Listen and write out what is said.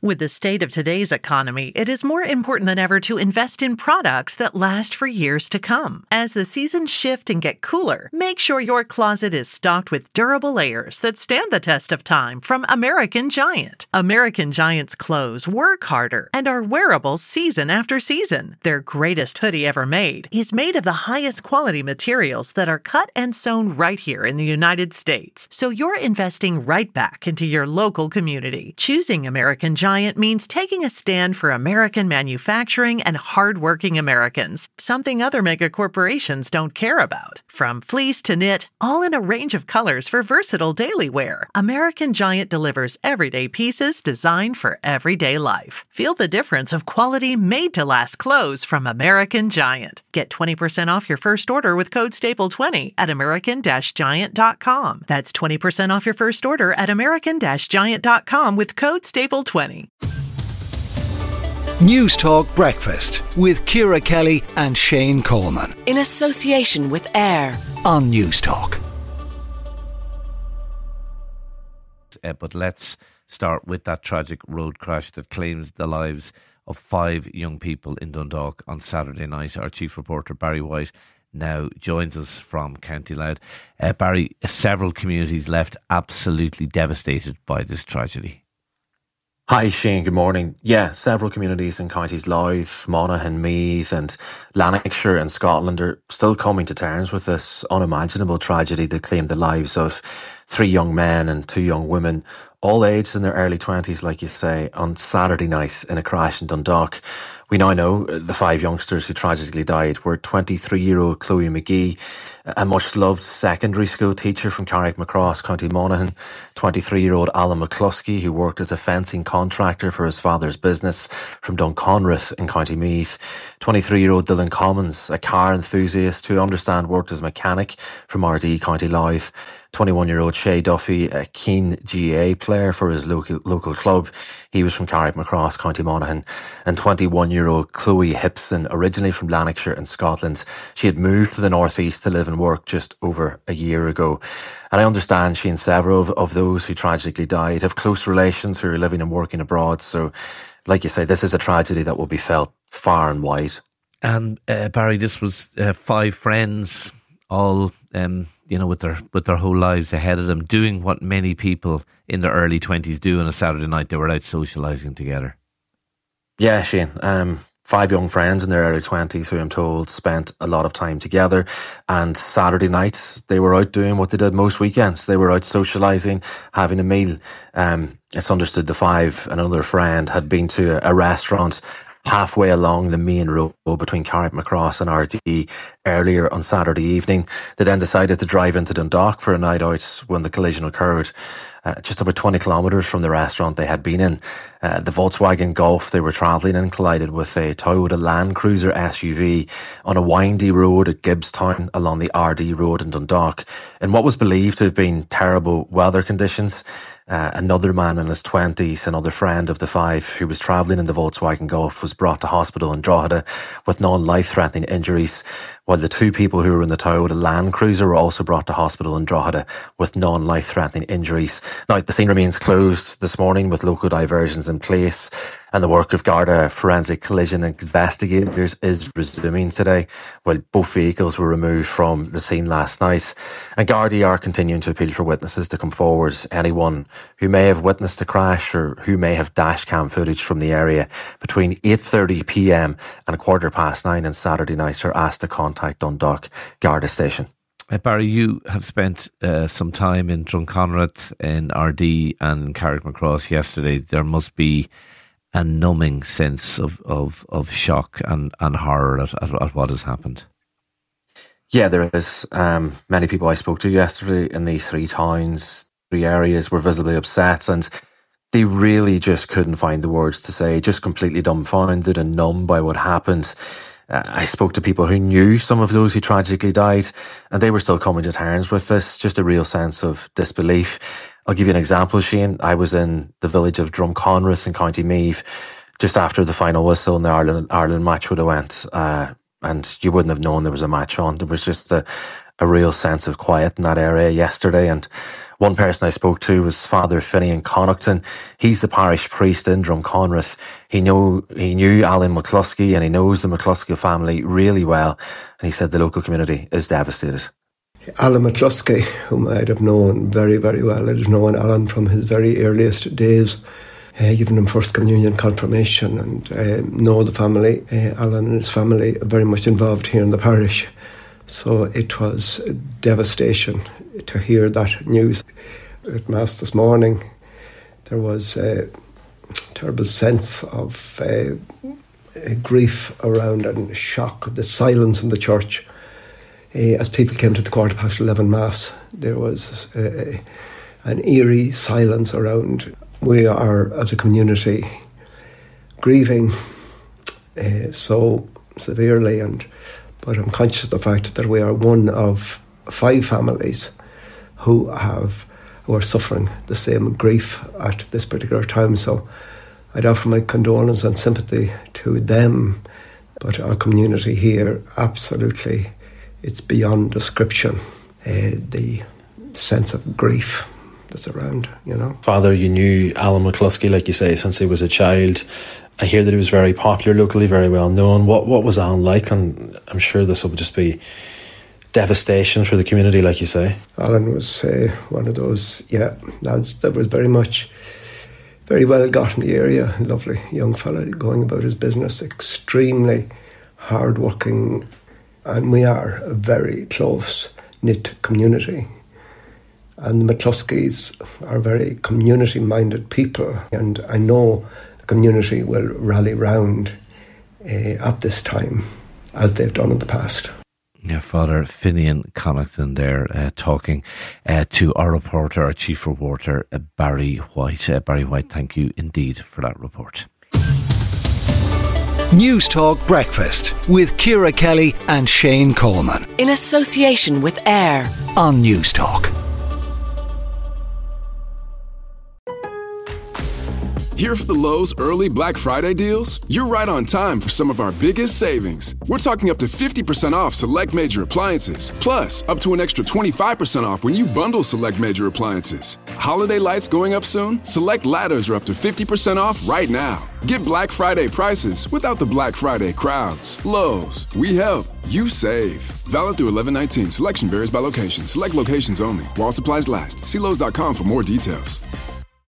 With the state of today's economy, it is more important than ever to invest in products that last for years to come. As the seasons shift and get cooler, make sure your closet is stocked with durable layers that stand the test of time from American Giant. American Giant's clothes work harder and are wearable season after season. Their greatest hoodie ever made is made of the highest quality materials that are cut and sewn right here in the United States. So you're investing right back into your local community. Choosing American Giant means taking a stand for American manufacturing and hardworking Americans, something other mega corporations don't care about. From fleece to knit, all in a range of colors for versatile daily wear, American Giant delivers everyday pieces designed for everyday life. Feel the difference of quality made-to-last clothes from American Giant. Get 20% off your first order with code STAPLE20 at american-giant.com. That's 20% off your first order at american-giant.com with code STAPLE20. News Talk Breakfast with Ciara Kelly and Shane Coleman. In association with AIR on News Talk. But let's start with that tragic road crash that claims the lives of 5 young people in Dundalk on Saturday night. Our chief reporter Barry White now joins us from County Louth. Barry, several communities left absolutely devastated by this tragedy. Hi Shane, good morning. Yeah, several communities in counties Louth, Monaghan, Meath and Lanarkshire in Scotland are still coming to terms with this unimaginable tragedy that claimed the lives of 3 young men and 2 young women, all aged in their early 20s, like you say, on Saturday night in a crash in Dundalk. We now know the 5 youngsters who tragically died were 23-year-old Chloe McGee, a much-loved secondary school teacher from Carrickmacross, County Monaghan, 23-year-old Alan McCluskey, who worked as a fencing contractor for his father's business from Dunconrath in County Meath, 23-year-old Dylan Commons, a car enthusiast who I understand worked as a mechanic from RD County Louth, 21-year-old Shay Duffy, a keen GAA player for his local club. He was from Carrickmacross, County Monaghan. And 21-year-old Chloe Hipson, originally from Lanarkshire in Scotland. She had moved to the northeast to live and work just over a year ago. And I understand she and several of those who tragically died have close relations who are living and working abroad. So, like you say, this is a tragedy that will be felt far and wide. And Barry, this was 5 friends, all with their whole lives ahead of them, doing what many people in their early 20s do on a Saturday night. They were out socialising together. Yeah, Shane. 5 young friends in their early 20s who I'm told spent a lot of time together, and Saturday nights they were out doing what they did most weekends. They were out socialising, having a meal. It's understood the 5 and another friend had been to a restaurant halfway along the main road between Carrickmacross and RD earlier on Saturday evening. They then decided to drive into Dundalk for a night out when the collision occurred. Just about 20 kilometres from the restaurant they had been in. The Volkswagen Golf they were travelling in collided with a Toyota Land Cruiser SUV on a windy road at Gibbstown along the RD road in Dundalk. In what was believed to have been terrible weather conditions, another man in his 20s, another friend of the 5 who was travelling in the Volkswagen Golf, was brought to hospital in Drogheda with non-life-threatening injuries, while the 2 people who were in the Toyota Land Cruiser were also brought to hospital in Drogheda with non-life-threatening injuries. Now, the scene remains closed this morning with local diversions in place, and the work of Garda forensic collision investigators is resuming today, while both vehicles were removed from the scene last night. And Garda are continuing to appeal for witnesses to come forward. Anyone who may have witnessed the crash or who may have dash cam footage from the area between 8:30pm and 9:15 on Saturday night are asked to contact Dundalk Garda Station. Barry, you have spent some time in Drumconrath, in RD and Carrickmacross yesterday. There must be a numbing sense of shock and horror at what has happened. Yeah, there is. Many people I spoke to yesterday in these 3 towns, 3 areas were visibly upset, and they really just couldn't find the words to say, just completely dumbfounded and numb by what happened. I spoke to people who knew some of those who tragically died, and they were still coming to terms with this, just a real sense of disbelief. I'll give you an example, Shane. I was in the village of Drumconrath in County Meath just after the final whistle in the Ireland match would have went, and you wouldn't have known there was a match on. There was just a a real sense of quiet in that area yesterday. And one person I spoke to was Father Finian Connaughton. He's the parish priest in Drumconrath. He knew Alan McCluskey, and he knows the McCluskey family really well. And he said the local community is devastated. Alan McCluskey, whom I'd have known very, very well. I'd have known Alan from his very earliest days, given him First Communion, Confirmation, and know the family. Alan and his family are very much involved here in the parish. So it was devastation to hear that news. At Mass this morning, there was a terrible sense of grief around and shock, the silence in the church. As people came to the 11:15 Mass, there was an eerie silence around. We are, as a community, grieving so severely, but I'm conscious of the fact that we are one of 5 families who are suffering the same grief at this particular time. So I'd offer my condolence and sympathy to them, but our community here, absolutely, it's beyond description, the sense of grief that's around, you know. Father, you knew Alan McCluskey, like you say, since he was a child. I hear that he was very popular locally, very well known. What was Alan like? And I'm sure this will just be devastation for the community, like you say. Alan was one of those, lads that was very well got in the area. Lovely young fella going about his business, extremely hard-working. And we are a very close-knit community. And the McCluskeys are very community-minded people. And I know the community will rally round at this time, as they've done in the past. Yeah, Father Finian Connaughton there talking to our reporter, our chief reporter, Barry White. Barry White, thank you indeed for that report. News Talk Breakfast with Ciara Kelly and Shane Coleman. In association with AIR On News Talk. Here for the Lowe's early Black Friday deals? You're right on time for some of our biggest savings. We're talking up to 50% off select major appliances. Plus, up to an extra 25% off when you bundle select major appliances. Holiday lights going up soon? Select ladders are up to 50% off right now. Get Black Friday prices without the Black Friday crowds. Lowe's, we help, you save. Valid through 11/19. Selection varies by location. Select locations only. While supplies last. See Lowe's.com for more details.